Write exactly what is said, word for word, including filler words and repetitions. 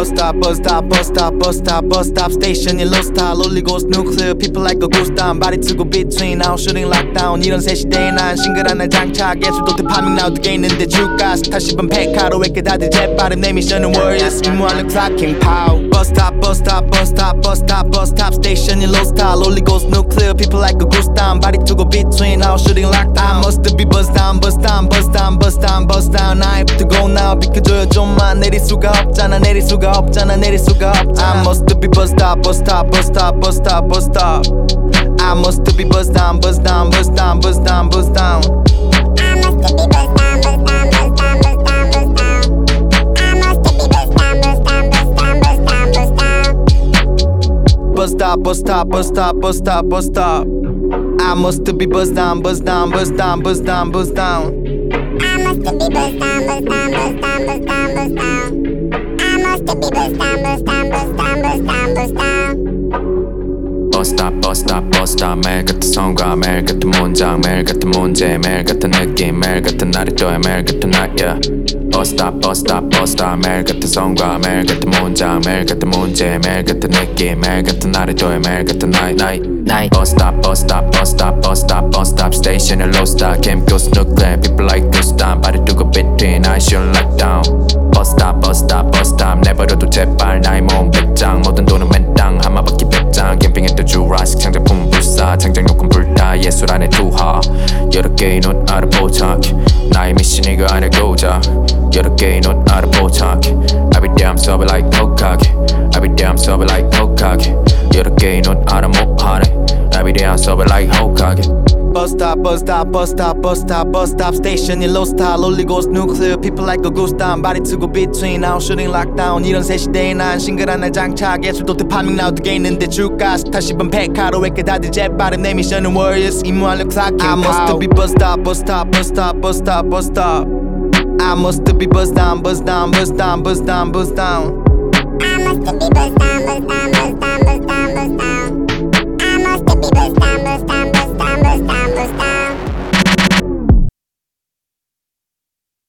stop, bus stop, bus stop, bus stop, bus stop station in low style. Holy ghost nuclear people like a ghost town. Body to go between now shooting lockdown. 이런 새 시대에 난 싱글한 날 장착. 예술도 대파밍 나오게 있는데 주가 다시 번 패카로 왜 이렇게 다들 재빠른 내 미션은 warriors. 임무하는 clocking pow. Bus stop, bus stop, bus stop, bus stop, bus stop station in low style. Holy ghost nuclear people like a ghost town. Body to go between now shooting lockdown. I must be buzz down, buzz down, buzz down, buzz down, buzz down. I have to go now. 비켜줘요 좀만. 내릴 수가 없잖아, 내릴 수가 없잖아, 내릴 수가 없잖아. I must be buzz stop, buzz stop, bus stop, bus stop, bus stop. I must be buzz down, buzz down, buzz down, buzz down, buzz down. I must be buzz down, buzz down, buzz down, buzz down, buzz down. I must be buzz down, buzz down, buzz down, buzz down, buzz down. Bus stop, bus stop, bus stop, bus stop, bus stop. I must be buzz down, buzz down, buzz down, buzz down, buzz down. I must be buzz down, buzz down, buzz down, buzz down, buzz down. I must be buzz down, buzz down, buzz down, buzz down, buzz down. Bus stop, bus stop, bus stop. 매일 같은 성과, 매일 같은 문장, 매일 같은 문제, 매일 같은 느낌, 매일 같은 날이 또해, 매일 같은 날, yeah. Bus stop, bus stop, bus stop. 매일 같은 성과, 매일 같은 문장, 매일 같은 문제, 매일 같은 느낌, 매일 같은 날이 또해, 매일 같은 날, night, night. Bus stop, bus stop, bus stop, bus stop, bus stop station in low stop. Game goes nuclear, people like ghost town. Body to go between, I shoot lockdown. Bus stop, bus stop, bus stop. 내버려도 제발 나의 몸 배짱. 모든 돈은 맨 땅, 한 바퀴 배짱. 캠핑에 또 주라식 창작품 불사. 창작용품 불타, 예술 안에 투하. 여러 개의 눈 아래 포착. 나의 미션이 그 안에 고작. 여러 개의 눈 아래 포착. I be there I'm sober like cocaine. I be there I'm sober like cocaine. 여러 개의 눈 아래 못하네. I be there I'm sober like Hokage. Bus stop, bus stop, bus stop, bus stop, bus stop station in low style. Holy ghost nuclear people like a ghost town. Body to go between now shooting lockdown. 이런 새 시대에 난 싱글한 날 장착. 예술도 대파밍 나오게 있는데 주가 다시 번 패카로 왜 이렇게 다들 재빠른 내 미션은 warriors. 임무하는 clocking I must be bus stop, bus stop, bus stop, bus stop, bus stop. I must be buzz down, buzz down, buzz down, buzz down, buzz down. I must be buzz down.